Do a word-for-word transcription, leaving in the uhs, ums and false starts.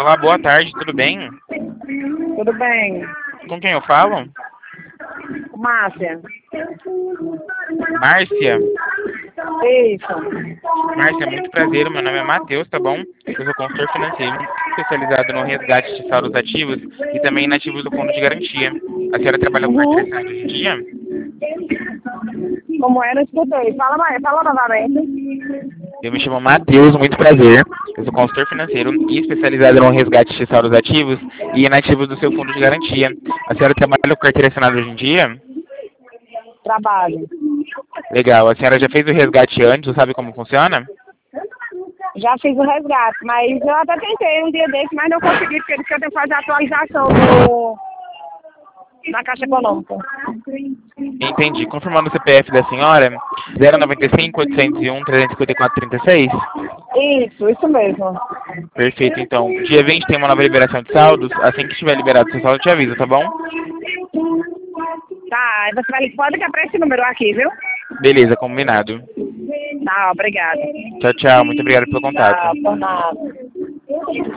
Olá, boa tarde, tudo bem? Tudo bem. Com quem eu falo? Márcia. Márcia? Isso. Márcia, muito prazer, meu nome é Matheus, tá bom? Eu sou consultor financeiro, especializado no resgate de saldos ativos e também inativos do fundo de garantia. A senhora trabalha com carteira Uhum. assinada hoje em dia? Como é, não escutei. Fala mais, fala novamente. Eu me chamo Matheus, muito prazer. Eu sou consultor financeiro e especializado no resgate de saldos ativos e inativos do seu fundo de garantia. A senhora trabalha com carteira assinada hoje em dia? Trabalho. Legal. A senhora já fez o resgate antes, ou sabe como funciona? Já fiz o resgate, mas eu até tentei um dia desse, mas não consegui, porque eles querem fazer a atualização do... na Caixa Econômica. Entendi. Confirmando o C P F da senhora, zero nove cinco, oitocentos e um, trezentos e cinquenta e quatro, trinta e seis? Isso, isso mesmo. Perfeito, então. Dia vinte tem uma nova liberação de saldos. Assim que estiver liberado o seu saldo, eu te aviso, tá bom? Tá, aí você vai, pode ligar pra esse número aqui, viu? Beleza, combinado. Tá, obrigada. Tchau, tchau. Muito obrigado pelo contato. Tá, por nada.